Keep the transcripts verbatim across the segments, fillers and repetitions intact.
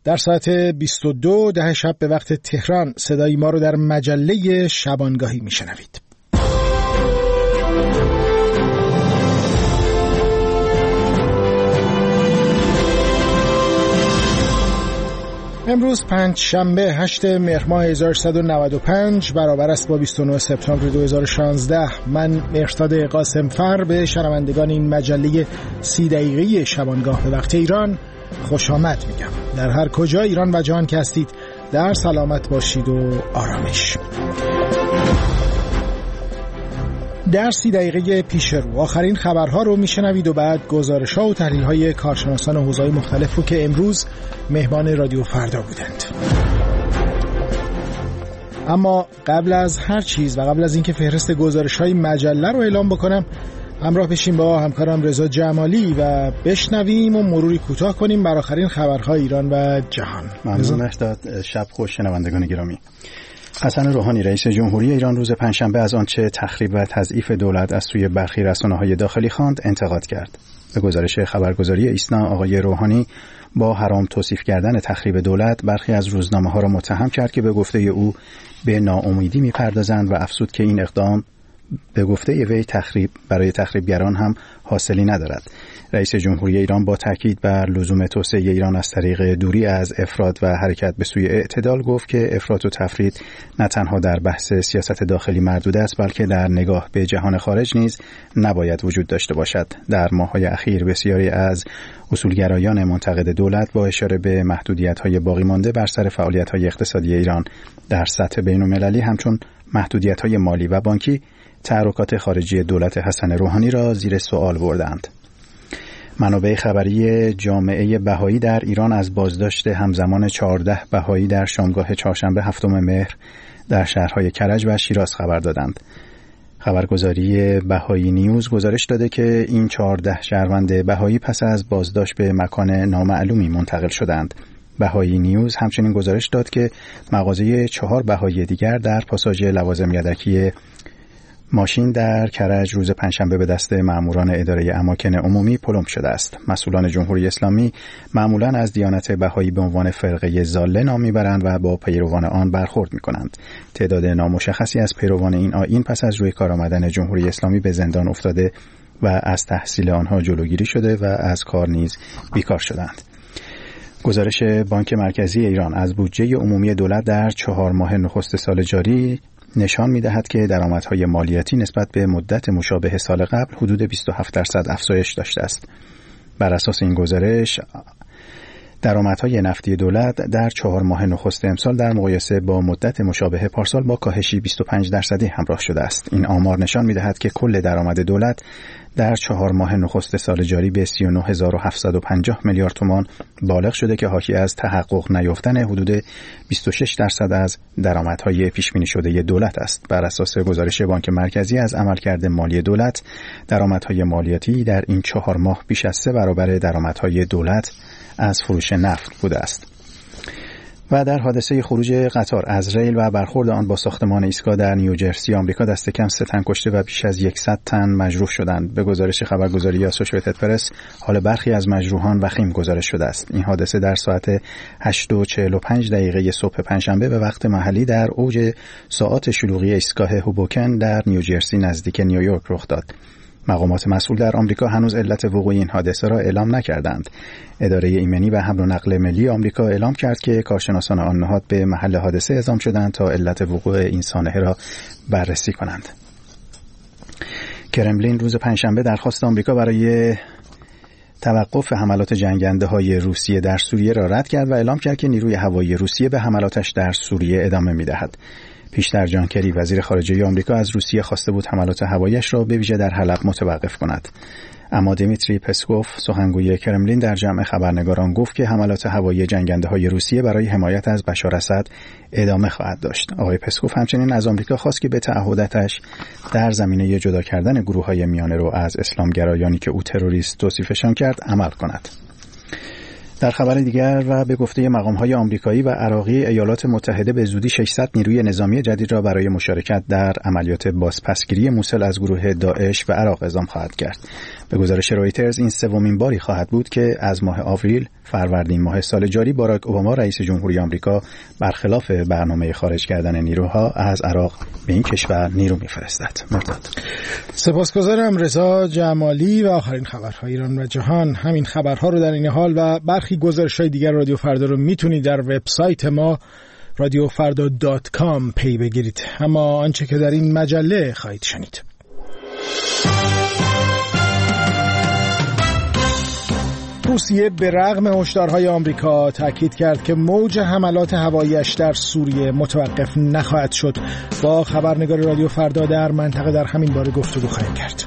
در ساعت بیست و دو ده شب به وقت تهران صدای ما رو در مجله شبانگاهی میشنوید. امروز پنج شنبه هشتم مهر ماه هزار و سیصد و نود و پنج برابر است با بیست و نهم سپتامبر دو هزار و شانزده. من مهرداد قاسمفر به شنوندگان این مجله سی دقیقه‌ای شبانگاه به وقت ایران خوش آمد میگم. در هر کجا ایران و جهان که هستید در سلامت باشید و آرامش. در سی دقیقه پیش رو آخرین خبرها رو میشنوید و بعد گزارش‌ها و تحلیل‌های کارشناسان حوزه‌های مختلف رو که امروز مهمان رادیو فردا بودند. اما قبل از هر چیز و قبل از اینکه فهرست گزارش‌های مجله رو اعلام بکنم، همراه بشیم با همکارم رضا جمالی و بشنویم و مروری کوتاه کنیم بر آخرین خبرهای ایران و جهان. ممنون مهرداد. شب خوش شنوندگان گرامی. حسن روحانی رئیس جمهوری ایران روز پنجشنبه از آنچه تخریب و تضعیف دولت از سوی برخی رسانه‌های داخلی خواند انتقاد کرد. به گزارش خبرگزاری ایسنا آقای روحانی با حرام توصیف کردن تخریب دولت برخی از روزنامه‌ها را متهم کرد که به گفته او به ناامیدی می‌پردازند و افزود که این اقدام به گفته وی تخریب برای تخریبگران هم حاصلی ندارد. رئیس جمهوری ایران با تاکید بر لزوم توسعه ایران از طریق دوری از افراط و حرکت به سوی اعتدال گفت که افراط و تفرید نه تنها در بحث سیاست داخلی مردود است بلکه در نگاه به جهان خارج نیز نباید وجود داشته باشد. در ماه‌های اخیر بسیاری از اصولگرایان منتقد دولت با اشاره به محدودیت‌های باقی مانده بر سر فعالیت‌های اقتصادی ایران در سطح بین‌المللی همچون محدودیت‌های مالی و بانکی تحرکات خارجی دولت حسن روحانی را زیر سوال بردند. منابع خبری جامعه بهایی در ایران از بازداشت همزمان چهارده بهایی در شامگاه چهارشنبه هفتم مهر در شهرهای کرج و شیراز خبر دادند. خبرگزاری بهایی نیوز گزارش داده که این چهارده شهروند بهایی پس از بازداشت به مکان نامعلومی منتقل شدند. بهایی نیوز همچنین گزارش داد که مغازه چهار بهایی دیگر در پاساژ لوازم یدکی ماشین در کرج روز پنجشنبه به دست ماموران اداره اماکن عمومی پلم شده است. مسئولان جمهوری اسلامی معمولاً از دیانت بهایی به عنوان فرقه ضاله نام میبرند و با پیروان آن برخورد میکنند. تعداد نامشخصی از پیروان این آیین پس از روی کار آمدن جمهوری اسلامی به زندان افتاده و از تحصیل آنها جلوگیری شده و از کار نیز بیکار شدند. گزارش بانک مرکزی ایران از بودجه عمومی دولت در چهار ماه نخست سال جاری نشان می‌دهد که درآمدهای مالیاتی نسبت به مدت مشابه سال قبل حدود بیست و هفت درصد افزایش داشته است. بر اساس این گزارش درآمدهای نفتی دولت در چهار ماه نخست امسال در مقایسه با مدت مشابه پارسال با کاهشی بیست و پنج درصدی همراه شده است. این آمار نشان می‌دهد که کل درآمد دولت در چهار ماه نخست سال جاری به سی و نه هزار و هفتصد و پنجاه میلیارد تومان بالغ شده که حاکی از تحقق نیافتن حدود بیست و شش درصد از درآمدهای پیش‌بینی شده دولت است. بر اساس گزارش بانک مرکزی از عملکرد مالی دولت، درآمدهای مالیاتی در این چهار ماه بیش از سه برابر درآمدهای دولت از فروش نفت بوده است. و در حادثه خروج قطار از ریل و برخورد آن با ساختمان ایستگاه در نیوجرسی آمریکا دست کم سه تن کشته و بیش از صد تن مجروح شدند. به گزارش خبرگزاری اسوشییتد پرس حال برخی از مجروحان وخیم گزارش شده است. این حادثه در ساعت هشت و چهل و پنج دقیقه صبح پنجشنبه به وقت محلی در اوج ساعات شلوغی ایستگاه هوبوکن در نیوجرسی نزدیک نیویورک رخ داد. مقامات مسئول در آمریکا هنوز علت وقوع این حادثه را اعلام نکردند. اداره ایمنی و حمل و نقل ملی آمریکا اعلام کرد که کارشناسان آن نهاد به محل حادثه اعزام شدند تا علت وقوع این سانحه را بررسی کنند. کرملین روز پنجشنبه درخواست آمریکا برای توقف حملات جنگنده‌های روسیه در سوریه را رد کرد و اعلام کرد که نیروی هوایی روسیه به حملاتش در سوریه ادامه می‌دهد. پیشتر جان کری وزیر خارجه آمریکا از روسیه خواسته بود حملات هوایی‌اش را به ویژه در حلب متوقف کند. اما دیمیتری پسکوف سخنگوی کرملین در جمع خبرنگاران گفت که حملات هوایی جنگنده‌های روسیه برای حمایت از بشار اسد ادامه خواهد داشت. آقای پسکوف همچنین از آمریکا خواست که به تعهداتش در زمینه جدا کردن گروه‌های میانه‌رو از اسلامگرایانی که او تروریست توصیفشان کرد عمل کند. در خبر دیگر و به گفته مقام‌های آمریکایی و عراقی، ایالات متحده به زودی ششصد نیروی نظامی جدید را برای مشارکت در عملیات بازپسگیری موصل از گروه داعش و عراق اعزام خواهد کرد. به گزارش رویترز این سومین باری خواهد بود که از ماه آوریل فروردین ماه سال جاری باراک اوباما رئیس جمهوری آمریکا برخلاف برنامه خارج کردن نیروها از عراق به این کشور نیرو می‌فرستد. مرداد. سپاسگزارم رضا جمالی. و آخرین خبرهای ایران و جهان. همین خبرها رو در این حال و برخی گزارش‌های دیگر رادیو فردا رو میتونید در وبسایت ما رادیو فردا دات کام پی بگیرید. اما آنچه که در این مجله خواهید شنید: روسیه به رغم هشدارهای آمریکا تاکید کرد که موج حملات هوایی‌اش در سوریه متوقف نخواهد شد. با خبرنگار رادیو فردا در منطقه در همین باره گفتگو خواهیم کرد.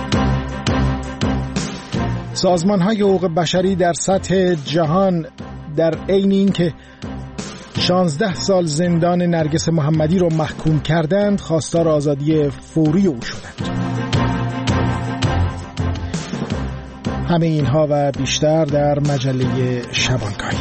سازمان‌های حقوق بشری در سطح جهان در عین اینکه شانزده سال زندان نرگس محمدی رو محکوم کردند، خواستار آزادی فوری او شدند. همه اینها و بیشتر در مجله شبانگاهی.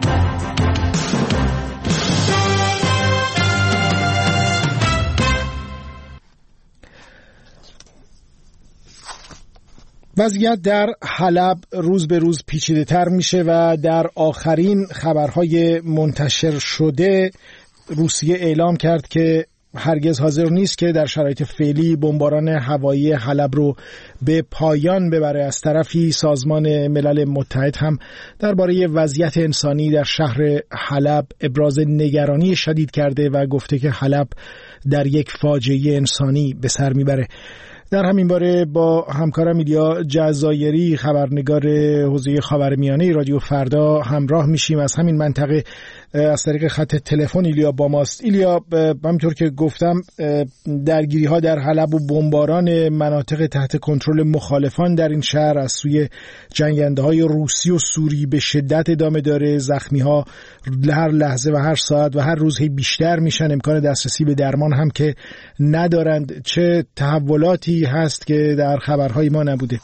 وضعیت در حلب روز به روز پیچیده تر میشه و در آخرین خبرهای منتشر شده روسیه اعلام کرد که هرگز حاضر نیست که در شرایط فعلی بمباران هوایی حلب رو به پایان ببره. از طرفی سازمان ملل متحد هم درباره وضعیت انسانی در شهر حلب ابراز نگرانی شدید کرده و گفته که حلب در یک فاجعه انسانی به سر میبره. در همین باره با همکارم ایلیا جزایری خبرنگار حوزه خاورمیانه رادیو فردا همراه میشیم. از همین منطقه از طریق خط تلفن ایلیا با ماست. ایلیا، همونطور که گفتم درگیری ها در حلب و بمباران مناطق تحت کنترل مخالفان در این شهر از سوی جنگنده های روسی و سوری به شدت ادامه داره. زخمی ها هر لحظه و هر ساعت و هر روز بیشتر میشن، امکان دسترسی به درمان هم که ندارند. چه تحولاتی هست که در خبرهای ما نبوده؟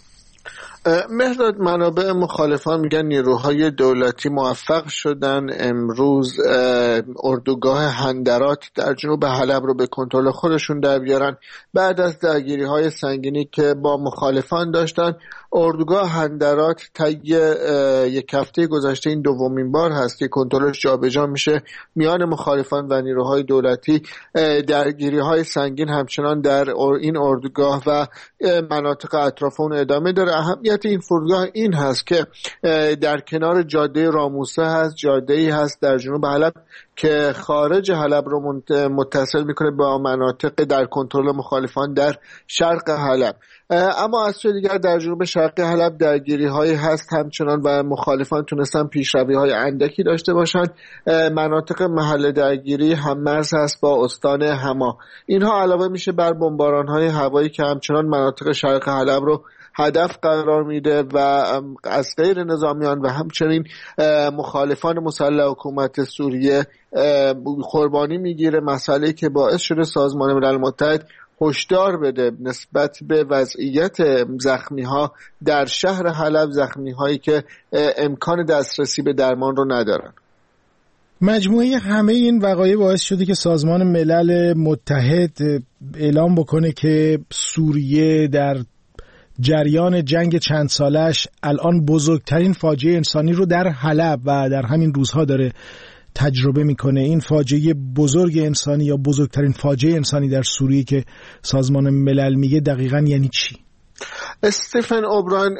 مهرداد، منابع مخالفان میگن نیروهای دولتی موفق شدن امروز اردوگاه هندرات در جنوب حلب رو به کنترل خودشون در بیارن. بعد از درگیری های سنگینی که با مخالفان داشتن، اردوگاه هندرات طی یک هفته گذشته این دومین بار هست که کنترلش جابجا میشه میان مخالفان و نیروهای دولتی. درگیری های سنگین همچنان در این اردوگاه و مناطق اطراف اون ادامه داره. اهمیت این فرودگاه این هست که در کنار جاده راموسه هست، جاده‌ای هست در جنوب حلب که خارج حلب رو متصل میکنه با مناطق در کنترل مخالفان در شرق حلب. اما از سوی دیگر در جنوب شرقی حلب درگیری هایی هست همچنان و مخالفان تونستن پیشروی های اندکی داشته باشن. مناطق محل درگیری هم مرز هست با استان حما. اینها علاوه میشه بر بمباران های هوایی که همچنان مناطق شرق حلب رو هدف قرار میده و از غیر نظامیان و همچنین مخالفان مسلح حکومت سوریه قربانی میگیره. مسئله که باعث شده سازمان ملل متحد هشدار بده نسبت به وضعیت زخمی ها در شهر حلب، زخمی هایی که امکان دسترسی به درمان رو ندارن. مجموعه همه این وقایع باعث شده که سازمان ملل متحد اعلام بکنه که سوریه در جریان جنگ چند سالش الان بزرگترین فاجعه انسانی رو در حلب و در همین روزها داره تجربه میکنه. این فاجعه بزرگ انسانی یا بزرگترین فاجعه انسانی در سوریه که سازمان ملل میگه دقیقاً یعنی چی؟ استیفن اوبراین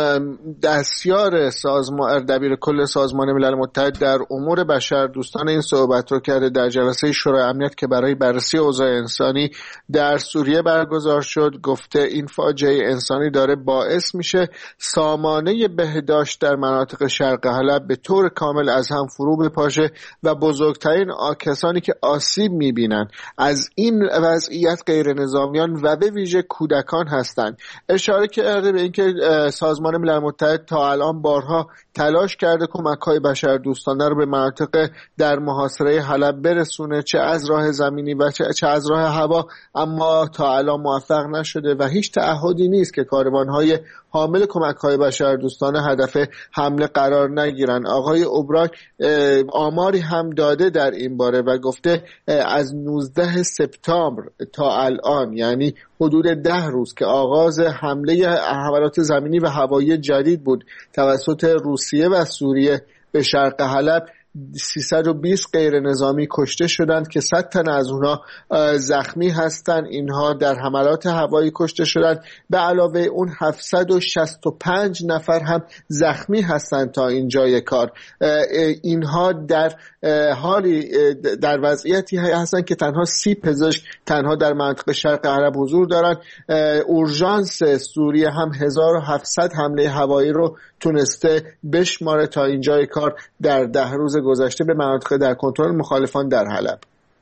دستیار سازمان دبیر کل سازمان ملل متحد در امور بشر دوستان این صحبت رو کرده در جلسه شورای امنیت که برای بررسی اوضاع انسانی در سوریه برگزار شد. گفته این فاجعه انسانی داره باعث میشه سامانه بهداشت در مناطق شرق حلب به طور کامل از هم فرو بپاشه و بزرگترین کسانی که آسیب میبینن از این وضعیت غیر نظامیان و به ویژه کودکان هستند. اشاره کرده به اینکه سازمان ملل متحد تا الان بارها تلاش کرده کمک‌های بشردوستانه رو به مناطق در محاصره حلب برسونه، چه از راه زمینی و چه از راه هوا، اما تا الان موفق نشده و هیچ تعهدی نیست که کاروان‌های حامل کمک‌های بشردوستانه هدف حمله قرار نگیرن. آقای اوبراک آماری هم داده در این باره و گفته از نوزده سپتامبر تا الان، یعنی حدود ده روز که آغاز حمله حملات زمینی و هوایی جدید بود توسط روسیه و سوریه به شرق حلب، سیصد و بیست غیر نظامی کشته شدند که صد تن از اونها زخمی هستند. اینها در حملات هوایی کشته شدند. به علاوه اون هفتصد و شصت و پنج نفر هم زخمی هستند تا اینجای کار. اینها در حالی در وضعیتی هستند که تنها سی پزشک تنها در منطقه شرق عرب حضور دارند. اورژانس سوریه هم هزار و هفتصد حمله هوایی رو تونسته بشماره تا اینجای کار در ده روز گذشته به مناطق در کنترل مخالفان در حلب.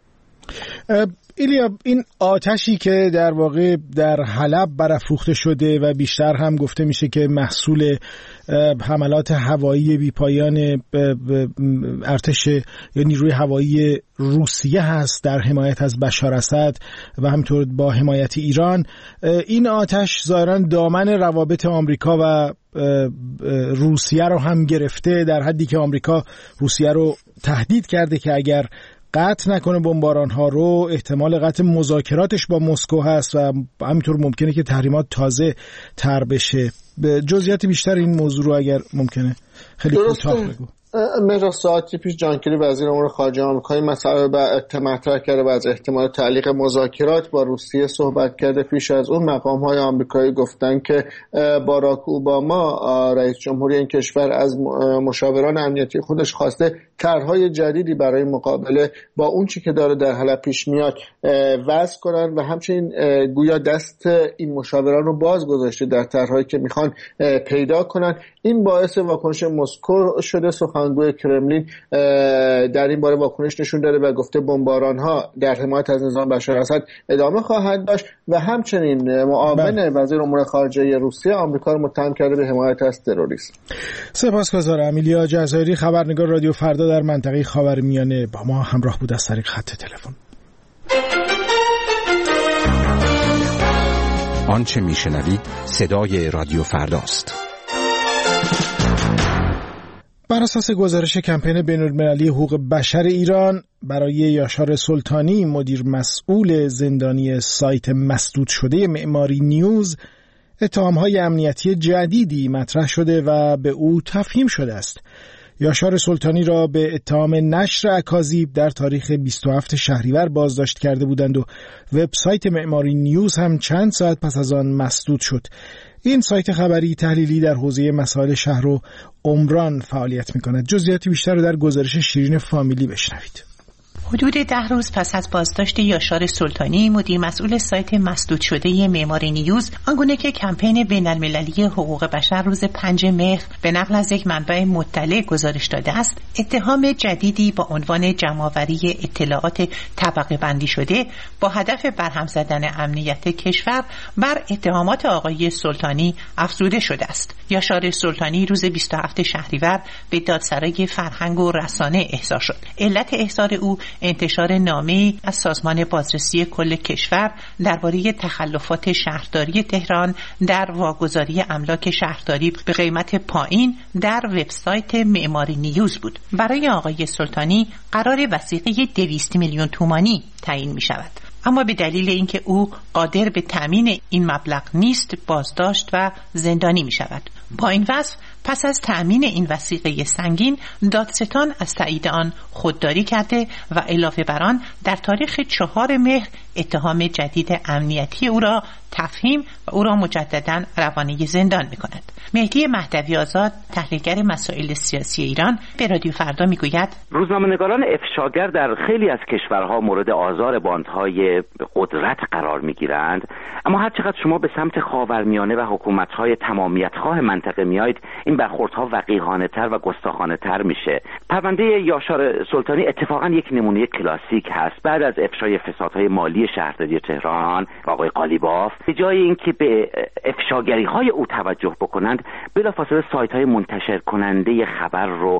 ایلیا، این آتشی که در واقع در حلب برافروخته شده و بیشتر هم گفته میشه که محصول حملات هوایی بیپایان ارتش یا نیروی هوایی روسیه هست در حمایت از بشار اسد و همینطور با حمایت ایران، این آتش ظاهراً دامن روابط آمریکا و روسیه رو هم گرفته، در حدی که آمریکا روسیه رو تهدید کرده که اگر قطع نکنه بمباران ها رو احتمال قطع مذاکراتش با مسکو هست و همینطور ممکنه که تحریمات تازه تر بشه. به جزئیات بیشتر این موضوع رو اگر ممکنه خیلی کوتاه بگو. مهر ساعتی پیش جان کری وزیر امور خارجه آمریکایی مسئله رو مطرح کرده و از احتمال تعلیق مذاکرات با روسیه صحبت کرده. پیش از اون مقام‌های آمریکایی گفتن که باراک اوباما رئیس جمهوری این کشور از مشاوران امنیتی خودش خواسته طرح‌های جدیدی برای مقابله با اون چی که داره در حلب پیش میاد وضع کنن و همچنین گویا دست این مشاوران رو باز گذاشته در طرح‌هایی که میخوان پیدا کنن. این باعث واکنش مسکو شده. سخنگوی کرملین در این باره واکنش نشون داده و گفته بمباران‌ها در حمایت از نظام بشار اسد ادامه خواهد داشت و همچنین معاون وزیر امور خارجه روسیه آمریکا رو متهم کرده به حمایت از تروریسم. سپاسگزارم. ایلیا جزایری، خبرنگار رادیو فردا در منطقه خاورمیانه، با ما همراه بود از طریق خط تلفن. آنچه میشنوید صدای رادیو فرداست. بر اساس گزارش کمپین بین‌المللی حقوق بشر ایران برای یاشار سلطانی، مدیر مسئول زندانی سایت مسدود شده معماری نیوز، اتهام‌های امنیتی جدیدی مطرح شده و به او تفهیم شده است. یاشار سلطانی را به اتهام نشر اکاذیب در تاریخ بیست و هفتم شهریور بازداشت کرده بودند و وبسایت معماری نیوز هم چند ساعت پس از آن مسدود شد. این سایت خبری تحلیلی در حوزه مسائل شهر و عمران فعالیت می‌کند. جزئیات بیشتر رو در گزارش شیرین فامیلی بشنوید. حدود ده روز پس از بازداشت یاشار سلطانی، مدیر مسئول سایت مسدود شده معماری نیوز، آنگونه که کمپین بین‌المللی حقوق بشر روز پنجم مهر به نقل از یک منبع مطلع گزارش داده است، اتهام جدیدی با عنوان جمع‌آوری اطلاعات طبقه بندی شده با هدف برهم زدن امنیت کشور بر اتهامات آقای سلطانی افزوده شده است. یاشار سلطانی روز بیست و هفتم شهریور به دادسرای فرهنگ و رسانه احضار شد. علت احضار او انتشار نامه‌ای از سازمان بازرسی کل کشور درباره تخلفات شهرداری تهران در واگذاری املاک شهرداری به قیمت پایین در وبسایت معماری نیوز بود. برای آقای سلطانی قرار وثیقه دویست میلیون تومانی تعیین می شود. اما به دلیل اینکه او قادر به تامین این مبلغ نیست، بازداشت و زندانی می شود. با این وصف پس از تأمین این وثیقه سنگین، دادستان از تایید آن خودداری کرده و علاوه بر آن در تاریخ چهار مهر اتهام جدید امنیتی او را تفهیم و او را مجددا روانه زندان می‌کند. مهدی مهدوی آزاد، تحلیلگر مسائل سیاسی ایران، به رادیو فردا میگوید: روزنامه‌نگاران افشاگر در خیلی از کشورها مورد آزار باندهای قدرت قرار می‌گیرند، اما هر چقدر شما به سمت خاورمیانه و حکومت‌های تمامیت‌خواه منطقه میایید، این برخوردها وقیحانه‌تر و گستاخانه‌تر میشه. پرونده یاشار سلطانی اتفاقا یک نمونه کلاسیک هست. بعد از افشای فسادهای مالی شهرداری تهران و آقای قالیباف، به جای اینکه به افشاگری‌های او توجه بکنند، بلافاصله سایت‌های منتشر کننده خبر رو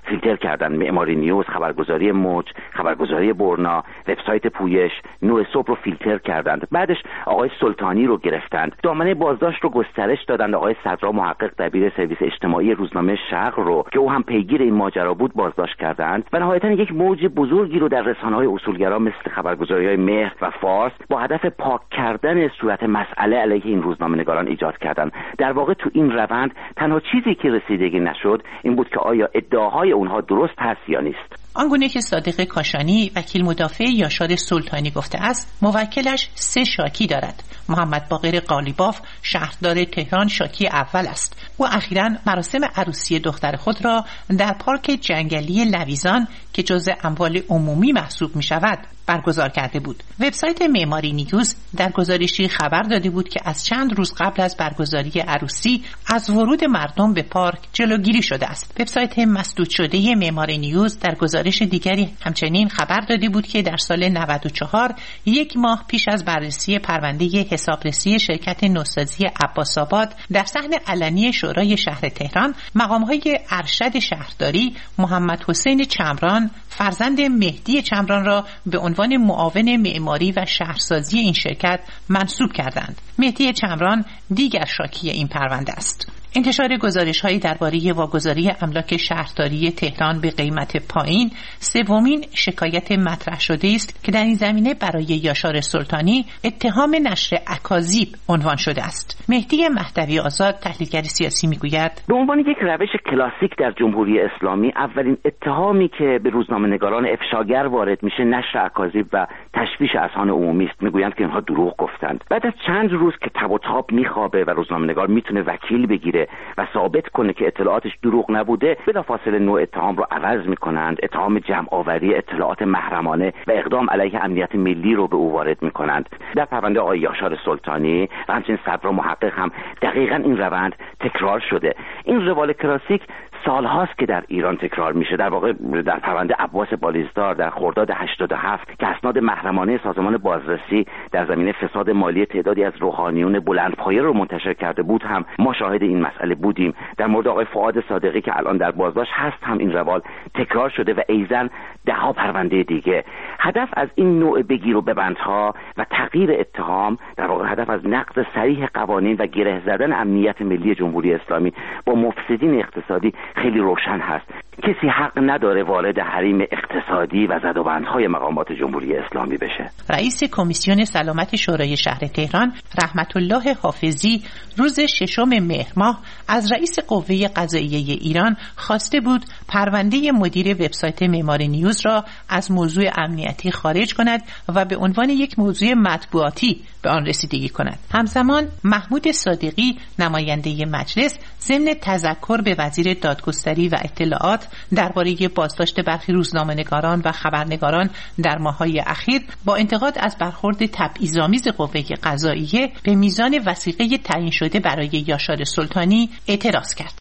فیلتر کردن. معماری نیوز، خبرگزاری موج، خبرگزاری برنا، وبسایت پویش، نوع صبح رو فیلتر کردند. بعدش آقای سلطانی رو گرفتند. دامنه بازداشت رو گسترش دادند. آقای صدرا محقق دبیر سرویس اجتماعی روزنامه شرق رو که او هم پیگیر این ماجرا بود بازداشت کردند و نهایتاً یک موج بزرگی رو در رسانه‌های اصولگرا مثل خبرگزاری‌های مهر و فارس با هدف پاک کردن صورت مسئله علیه این روزنامه‌نگاران ایجاد کردند. در واقع تو این روند تنها چیزی که رسیدگی نشد این بود که آیا ادعاهای اونها درست هست یا نیست. آنگونه که صادق کاشانی وکیل مدافع یاشار سلطانی گفته است، موکلش سه شاکی دارد. محمد باقر قالیباف شهردار تهران شاکی اول است. او اخیراً مراسم عروسی دختر خود را در پارک جنگلی لویزان که جزء اموال عمومی محسوب می شود برگزار کرده بود. وبسایت معماری نیوز در گزارشی خبر داده بود که از چند روز قبل از برگزاری عروسی از ورود مردم به پارک جلوگیری شده است. وبسایت مسدود شده معماری نیوز در گزارش دیگری همچنین خبر داده بود که در سال نود و چهار، یک ماه پیش از بررسی پرونده حسابرسی شرکت نوسازی عباس‌آباد در صحن علنی شورای شهر تهران، مقام‌های ارشد شهرداری محمد حسین چمران فرزند مهدی چمران را به عنوان معاون معماری و شهرسازی این شرکت منصوب کردند. مهدی چمران دیگر شاکی این پرونده است. انتشار گزارش‌هایی درباره واگذاری املاک شهرداری تهران به قیمت پایین سومین شکایت مطرح شده است که در این زمینه برای یاشار سلطانی اتهام نشر اکاذیب عنوان شده است. مهدی مهدوی آزاد تحلیلگر سیاسی میگوید به عنوان یک روش کلاسیک در جمهوری اسلامی اولین اتهامی که به روزنامه‌نگاران افشاگر وارد میشه نشر اکاذیب و تشویش اذهان عمومی است. میگویند که اینها دروغ گفتند. بعد از چند روز که تب و تاب میخوابه و روزنامه‌نگار میتونه وکیل بگیره و ثابت کنه که اطلاعاتش دروغ نبوده، بلافاصله نوع اتهام رو عوض میکنند. اتهام جمع آوری اطلاعات محرمانه و اقدام علیه امنیت ملی رو به او وارد میکنند. در پرونده آقای یاشار سلطانی و همچنین صدرا محقق هم دقیقاً این روند تکرار شده. این روال کلاسیک سالهاست که در ایران تکرار میشه. در واقع در پرونده عباس بالیزدار در خرداد هشتاد و هفت که اسناد محرمانه سازمان بازرسی در زمینه فساد مالی تعدادی از روحانیون بلندپایه رو منتشر کرده بود هم ما شاهد این مسئله بودیم. در مورد آقای فؤاد صادقی که الان در بازداشت هست هم این روال تکرار شده و ایزن ده ها پرونده دیگه. هدف از این نوع بگیر و ببندها و تغییر اتهام در واقع هدف از نقض صریح قوانین و گره زدن امنیت ملی جمهوری اسلامی با مفسدین اقتصادی خیلی روشن هست. کسی حق نداره وارد حریم اقتصادی و زدوبندهای مقامات جمهوری اسلامی بشه. رئیس کمیسیون سلامت شورای شهر تهران رحمت الله حافظی روز ششم مهر ماه از رئیس قوه قضاییه ایران خواسته بود پرونده مدیر وبسایت معماری نیوز را از موضوع امنیتی خارج کند و به عنوان یک موضوع مطبوعاتی به آن رسیدگی کند. همزمان محمود صادقی نماینده مجلس ضمن تذکر به وزیر دادگستری و اطلاعات درباره بازداشت برخی روزنامه‌نگاران و خبرنگاران در ماه‌های اخیر با انتقاد از برخورد تبعیض‌آمیز قوه قضاییه به میزان وثیقه تعیین شده برای یاشار سلطانی اعتراض کرد.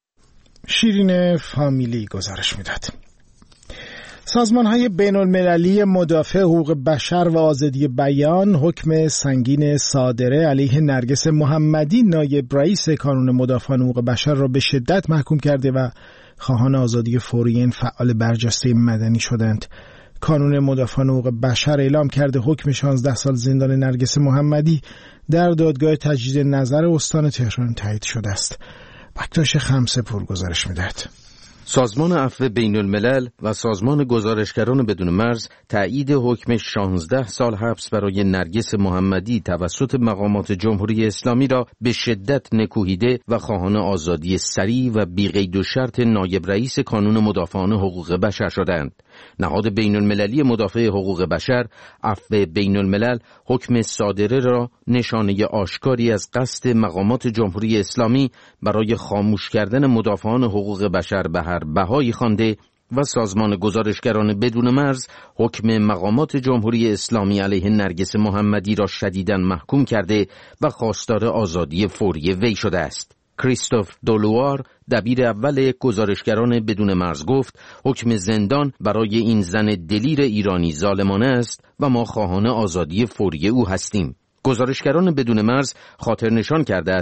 شیرین فامیلی گزارش میداد. سازمان‌های بین‌المللی مدافع حقوق بشر و آزادی بیان حکم سنگین صادره علیه نرگس محمدی نایب رئیس کانون مدافعان حقوق بشر را به شدت محکوم کرده و خواهان آزادی فوری این فعال برجسته مدنی شدند. کانون مدافعان حقوق بشر اعلام کرده حکم شانزده سال زندان نرگس محمدی در دادگاه تجدید نظر استان تهران تایید شده است. بکتاش خمسه پور گزارش می‌دهد. سازمان عفو بین الملل و سازمان گزارشگران بدون مرز تایید حکم شانزده سال حبس برای نرگس محمدی توسط مقامات جمهوری اسلامی را به شدت نکوهیده و خواهان آزادی سریع و بی‌قید و شرط نایب رئیس کانون مدافعان حقوق بشر شدند. نهاد بین المللی مدافع حقوق بشر عفو بین الملل حکم صادره را نشانه آشکاری از قصد مقامات جمهوری اسلامی برای خاموش کردن مدافعان حقوق بشر به هر بهایی خوانده و سازمان گزارشگران بدون مرز حکم مقامات جمهوری اسلامی علیه نرگس محمدی را شدیداً محکوم کرده و خواستار آزادی فوری وی شده است. کریستوف دولوار دبیر اول گزارشگران بدون مرز گفت حکم زندان برای این زن دلیر ایرانی ظالمانه است و ما خواهان آزادی فوری او هستیم. گزارشگران بدون مرز خاطر نشان کرده است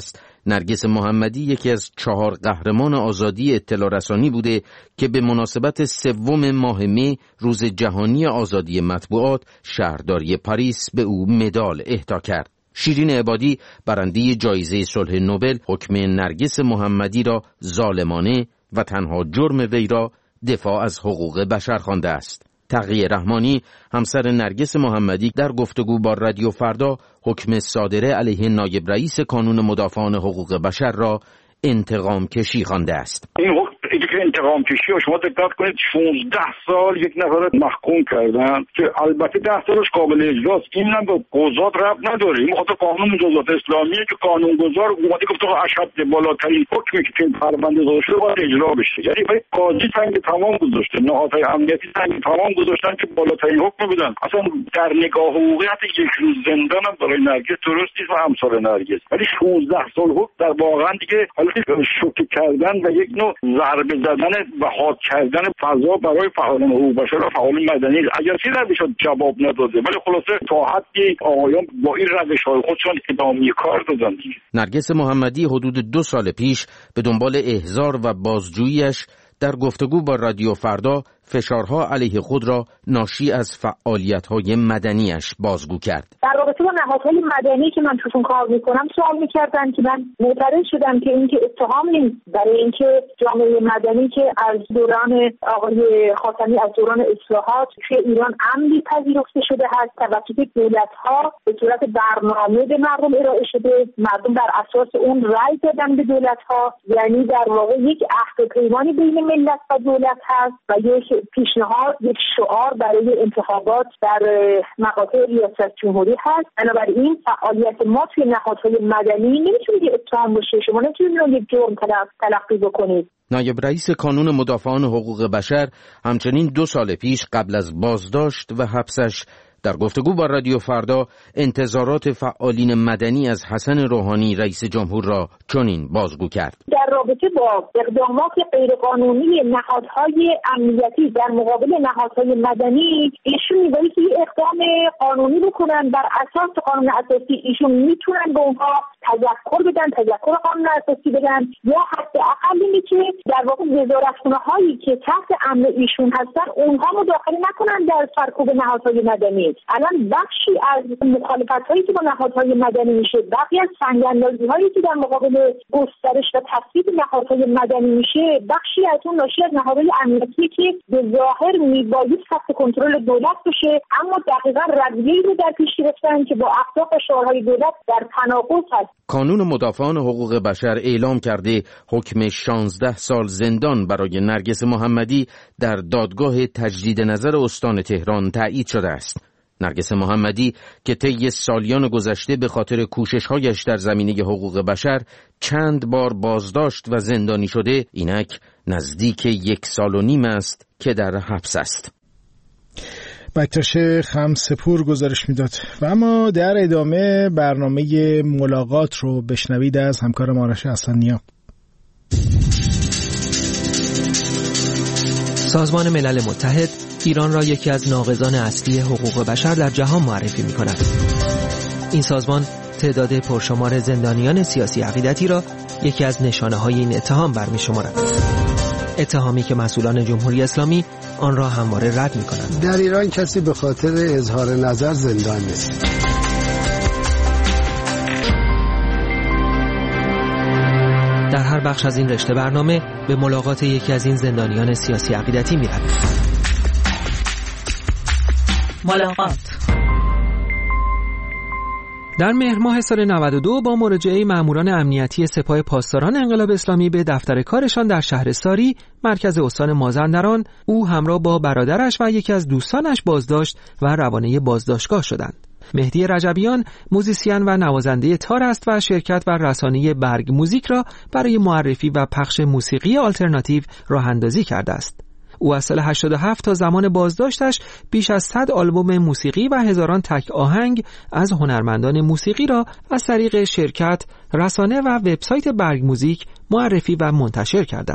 نرگس محمدی یکی از چهار قهرمان آزادی اطلاع رسانی بوده که به مناسبت سوم ماه می روز جهانی آزادی مطبوعات شهرداری پاریس به او مدال اهدا کرد. شیرین عبادی برنده جایزه صلح نوبل حکم نرگس محمدی را ظالمانه و تنها جرم وی را دفاع از حقوق بشر خوانده است. تقی رحمانی همسر نرگس محمدی در گفتگو با رادیو فردا حکم صادره علیه نایب رئیس کانون مدافعان حقوق بشر را انتقام کشی خوانده است. این حکم که انتقام کشی و شما دقت کنید شانزده سال یک نفر محکوم کردن که البته ده سالش قابل اجراست. این هم به قضات ربط نداره. این خاطر قانون مجازات اسلامیه که قانونگذار اومده گفت آقا اشد بالاترین حکمی که این پرونده داده شده باید اجرا بشه. یعنی باید قاضی سنگ تمام گذاشته، نهادهای امنیتی سنگ تمام گذاشتن که بالاترین حکم بدن. اصلا در نگاه حقوقی حتی یک روز زندان هم برای نرگس درست نیست و همسر نرگس. ولی شانزده سال حکم در واقعا دیگه حالا شوکه کردن و یک نوع ضربه زدن و حاد کردن فضا برای فعالان حقوق بشر و فعالان مدنی. اگر چیزی نمیشد جواب نداده، ولی خلاصه تا حدی آقایان با این روش‌های خودشون ادامه کار دادن. نرگس محمدی حدود دو سال پیش به دنبال احضار و بازجوییش در گفتگو با رادیو فردا فشارها علیه خود را ناشی از فعالیت‌های مدنیش بازگو کرد. در رابطه با نهادهای مدنی که من توشون کار میکنم سوال میکردن که من معترض شدم که این که اتهام نیست، برای اینکه جامعه مدنی که از دوران آقای خاتمی از دوران اصلاحات توی ایران عمدی پذیرفته شده هست، توسط دولت‌ها به صورت برنامه به مردم ارائه شده، مردم بر اساس اون رأی دادن به دولت‌ها، یعنی در واقع یک عهد و پیمانی بین ملت و دولت هست و یک پیشنهاد، یک شعار برای انتخابات در مقاطع ریاست جمهوری هست. بنابراین فعالیت ما توی نهادهای مدنی نمیتونه یه اتهام باشه، شما نمیتونید یک جرم تلقی بکنید. نایب رئیس کانون مدافعان حقوق بشر همچنین دو سال پیش قبل از بازداشت و حبسش در گفتگو با رادیو فردا انتظارات فعالین مدنی از حسن روحانی رئیس جمهور را چنین بازگو کرد. در رابطه با اقدامات غیرقانونی نهادهای امنیتی در مقابل نهادهای مدنی، ایشون می‌بایستی یه اقدام قانونی بکنن. بر اساس قانون اساسی ایشون میتونن به اونها تذکر بدن، تذکر قانون اساسی بدن، یا حداقل اینی که در واقع وزارتخونه‌هایی که تحت امر ایشون هستن اونها مداخله نکنن در سرکوب نهادهای مدنی. الان بخشی از مخالفت‌هایی که با نهادهای مدنی میشه، بخشی از سنگ‌اندازی‌هایی که در مقابل گسترش و تثبیت نهادهای مدنی میشه، بخشی از اون ناشی از نهادهای امنیتی که به ظاهر میباید تحت کنترل دولت بشه، اما دقیقاً رویه‌ای رو در پیش گرفتن که با اهداف و شعارهای دولت در تناقض هست. کانون مدافعان حقوق بشر اعلام کرده حکم شانزده سال زندان برای نرگس محمدی در دادگاه تجدید نظر استان تهران تایید شده است. نرگس محمدی که طی سالیان گذشته به خاطر کوشش‌هایش در زمینه حقوق بشر چند بار بازداشت و زندانی شده، اینک نزدیک یک سال و نیم است که در حبس است. بکتاش خمسپور گزارش میداد. و اما در ادامه برنامه ملاقات رو بشنوید از همکار آرش حسنی‌نیا. سازمان ملل متحد ایران را یکی از ناقضان اصلی حقوق بشر در جهان معرفی می‌کند. این سازمان تعداد پرشمار زندانیان سیاسی عقیدتی را یکی از نشانه‌های این اتهام برمی‌شمارد. اتهامی که مسئولان جمهوری اسلامی آن را همواره رد می‌کنند. در ایران کسی به خاطر اظهار نظر زندان نیست. در هر بخش از این رشته برنامه به ملاقات یکی از این زندانیان سیاسی عقیدتی می‌رویم. ملاقات. در مهر ماه سال نود و دو با مراجعه ماموران امنیتی سپاه پاسداران انقلاب اسلامی به دفتر کارشان در شهر ساری مرکز استان مازندران، او همراه با برادرش و یکی از دوستانش بازداشت و روانه بازداشتگاه شدند. مهدی رجبیان موزیسین و نوازنده تار است و شرکت و رسانه برگ موزیک را برای معرفی و پخش موسیقی آلترناتیو راه اندازی کرده است. او از سال هشتاد و هفت تا زمان بازداشتش بیش از صد آلبوم موسیقی و هزاران تک آهنگ از هنرمندان موسیقی را از طریق شرکت، رسانه و وبسایت برگ موزیک معرفی و منتشر کرده است.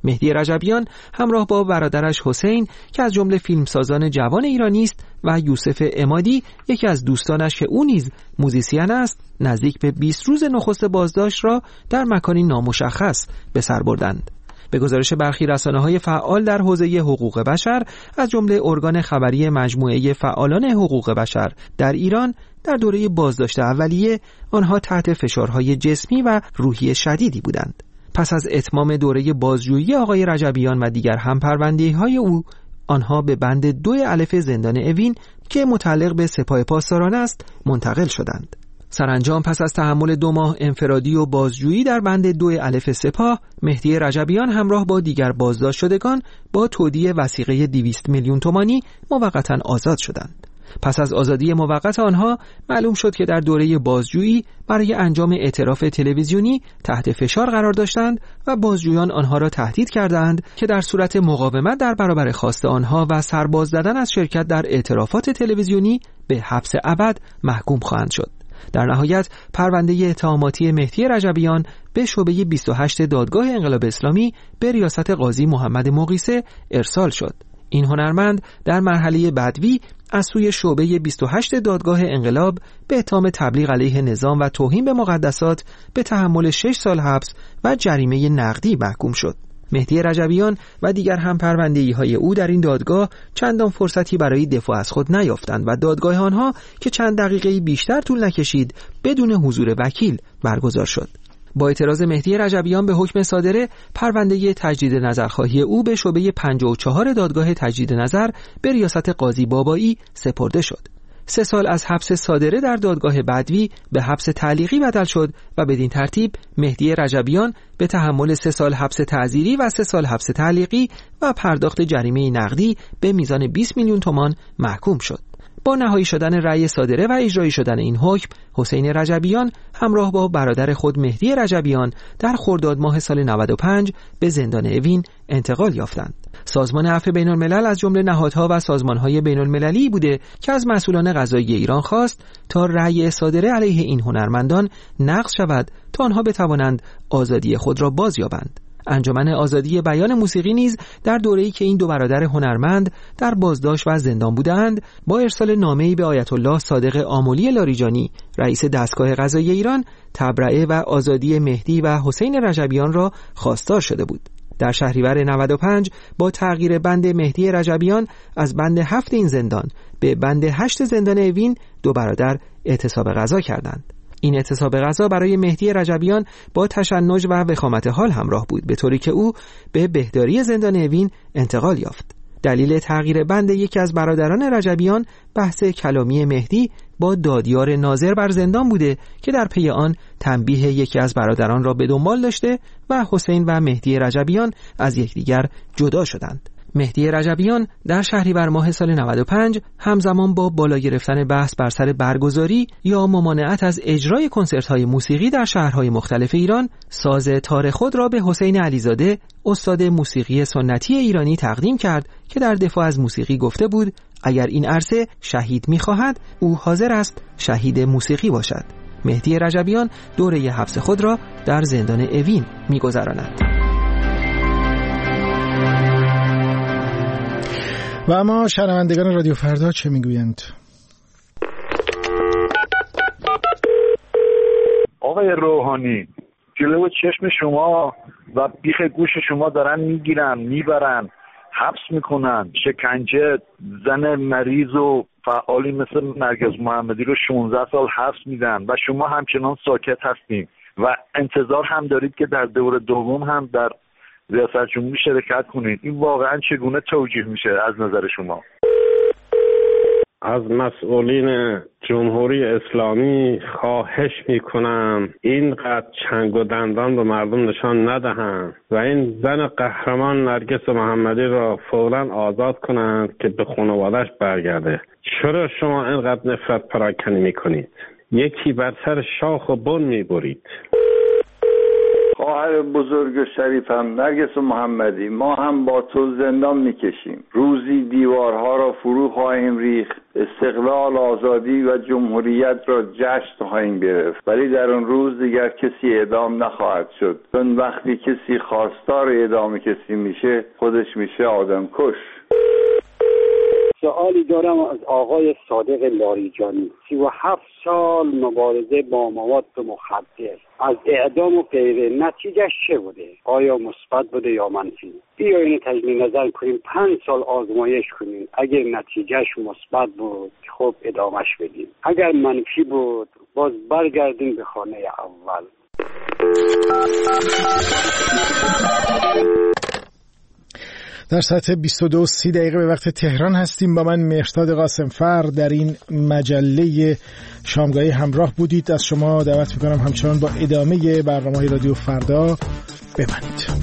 مهدی رجبیان همراه با برادرش حسین که از جمله فیلمسازان جوان ایرانی است و یوسف عمادی یکی از دوستانش که او نیز موزیسین است، نزدیک به بیست روز نخست بازداشت را در مکانی نامشخص به سر بردند. به گزارش برخی رسانه‌های فعال در حوزه حقوق بشر از جمله ارگان خبری مجموعه فعالان حقوق بشر در ایران، در دوره بازداشت اولیه آنها تحت فشارهای جسمی و روحی شدیدی بودند. پس از اتمام دوره بازجویی آقای رجبیان و دیگر همپرونده‌های او، آنها به بند دو الف زندان اوین که متعلق به سپاه پاسداران است منتقل شدند. سرانجام پس از تحمل دو ماه انفرادی و بازجویی در بند دو الف سپاه، مهدی رجبیان همراه با دیگر بازداشت شدگان با تودیع وثیقه دویست میلیون تومانی موقتا آزاد شدند. پس از آزادی موقت آنها معلوم شد که در دوره بازجویی برای انجام اعتراف تلویزیونی تحت فشار قرار داشتند و بازجویان آنها را تهدید کردند که در صورت مقاومت در برابر خواست آنها و سرباز دادن از شرکت در اعترافات تلویزیونی به حبس ابد محکوم خواهند شد. در نهایت پرونده اتهاماتی مهدی رجبیان به شعبه بیست و هشت دادگاه انقلاب اسلامی به ریاست قاضی محمد مقیسه ارسال شد. این هنرمند در مرحله بدوی از سوی شعبه بیست و هشت دادگاه انقلاب به اتهام تبلیغ علیه نظام و توهین به مقدسات به تحمل شش سال حبس و جریمه نقدی محکوم شد. مهدی رجبیان و دیگر همپرونده‌های او در این دادگاه چندان فرصتی برای دفاع از خود نیافتند و دادگاه آنها که چند دقیقه بیشتر طول نکشید بدون حضور وکیل برگزار شد. با اعتراض مهدی رجبیان به حکم صادره، پرونده تجدید نظرخواهی او به شعبه پنجاه و چهار دادگاه تجدید نظر به ریاست قاضی بابایی سپرده شد. سه سال از حبس صادره در دادگاه بدوی به حبس تعلیقی بدل شد و بدین ترتیب مهدی رجبیان به تحمل سه سال حبس تعزیری و سه سال حبس تعلیقی و پرداخت جریمه نقدی به میزان بیست میلیون تومان محکوم شد. با نهایی شدن رأی صادره و اجرایی شدن این حکم، حسین رجبیان همراه با برادر خود مهدی رجبیان در خرداد ماه سال نود و پنج به زندان اوین انتقال یافتند. سازمان عفو بین الملل از جمله نهادها و سازمانهای بین المللی بوده که از مسئولان قضایی ایران خواست تا رأی صادره علیه این هنرمندان نقض شود تا آنها بتوانند آزادی خود را بازیابند. انجمن آزادی بیان موسیقی نیز در دوره‌ای که این دو برادر هنرمند در بازداشت و زندان بودند، با ارسال نامه‌ای به آیت الله صادق آملی لاریجانی، رئیس دستگاه قضایی ایران، تبرئه و آزادی مهدی و حسین رجبیان را خواستار شده بود. در شهریور نود و پنج با تغییر بند مهدی رجبیان از بند هفت این زندان به بند هشت زندان اوین، دو برادر اعتصاب غذا کردند. این اعتصاب غذا برای مهدی رجبیان با تشنج و وخامت حال همراه بود، به طوری که او به بهداری زندان اوین انتقال یافت. دلیل تغییر بند یکی از برادران رجبیان بحث کلامی مهدی با دادیار ناظر بر زندان بوده که در پی آن تنبیه یکی از برادران را به دنبال داشته و حسین و مهدی رجبیان از یکدیگر جدا شدند. مهدی رجبیان در شهریور ماه سال نود و پنج همزمان با بالا گرفتن بحث بر سر برگزاری یا ممانعت از اجرای کنسرت‌های موسیقی در شهرهای مختلف ایران، ساز تار خود را به حسین علیزاده، استاد موسیقی سنتی ایرانی تقدیم کرد که در دفاع از موسیقی گفته بود اگر این عرصه شهید می‌خواهد، او حاضر است شهید موسیقی باشد. مهدی رجبیان دوره حبس خود را در زندان اوین می‌گذراند. و اما شنوندگان رادیو فردا چه میگویند؟ آقای روحانی، جلو چشم شما و بیخ گوش شما دارن میگیرن میبرن حبس میکنن، شکنجه، زن مریض و فعالی مثل نرگس محمدی رو شانزده سال حبس میدن و شما همچنان ساکت هستیم و انتظار هم دارید که در دور دوم هم در ریاست جمهوری شرکت کنید. این واقعا چگونه توجیه میشه از نظر شما؟ از مسئولین جمهوری اسلامی خواهش میکنم اینقدر چنگ و دندان به مردم نشان ندهند و این زن قهرمان نرگس محمدی را فوراً آزاد کنند که به خانواده‌اش برگرده. چرا شما اینقدر نفرت پراکنی میکنید؟ یکی بر سر شاخ و بن میبرید. خواهر بزرگ و شریفم نرگس محمدی، ما هم با تو زندان میکشیم. روزی دیوارها را فرو خواهیم ریخت، استقلال، آزادی و جمهوریت را جشن خواهیم گرفت، ولی در اون روز دیگر کسی اعدام نخواهد شد، چون وقتی کسی خواستار اعدام کسی میشه خودش میشه آدم کش. سوالی دارم از آقای صادق لاریجانی. سی و هفت سال مبارزه با مواد مخدر، از اعدام و غیره، نتیجهش چه بوده؟ آیا مثبت بوده یا منفی؟ بیایید تجدید نظر کنیم، پنج سال آزمایش کنیم. اگر نتیجهش مثبت بود خب ادامش بدیم، اگر منفی بود باز برگردیم به خانه اول. در ساعت بیست و دو و سی دقیقه به وقت تهران هستیم. با من مهرداد قاسمفر در این مجله شامگاهی همراه بودید. از شما دعوت میکنم همچنان با ادامه برنامه‌های رادیو فردا بمانید.